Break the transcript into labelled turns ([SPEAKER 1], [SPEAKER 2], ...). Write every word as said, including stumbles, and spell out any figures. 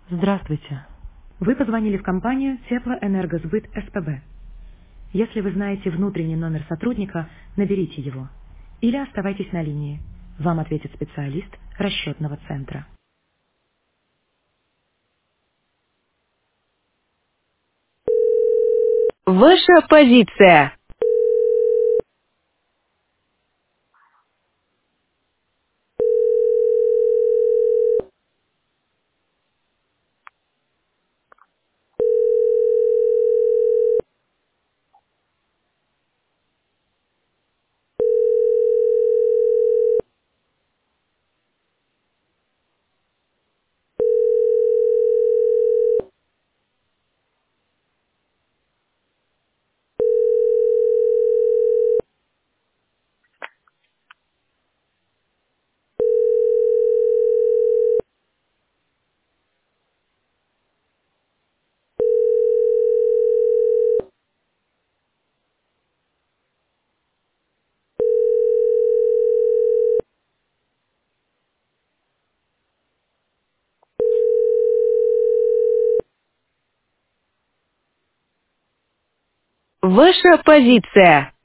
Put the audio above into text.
[SPEAKER 1] Здравствуйте. Вы позвонили в компанию Теплоэнергосбыт СПБ. Если вы знаете внутренний номер сотрудника, наберите его. Или оставайтесь на линии. Вам ответит специалист расчетного центра.
[SPEAKER 2] Ваша позиция. Ваша позиция.